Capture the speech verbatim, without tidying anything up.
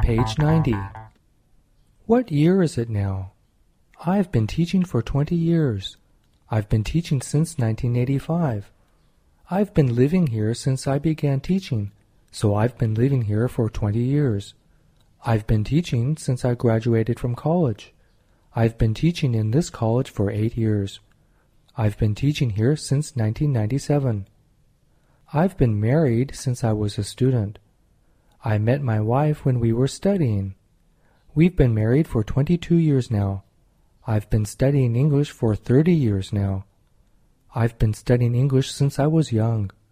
Page ninety. What year is it now? I've been teaching for twenty years. I've been teaching since nineteen eighty-five. I've been living here since I began teaching, so I've been living here for twenty years. I've been teaching since I graduated from college. I've been teaching in this college for eight years. I've been teaching here since nineteen ninety-seven. I've been married since I was a student. I met my wife when we were studying. We've been married for twenty-two years now. I've been studying English for thirty years now. I've been studying English since I was young.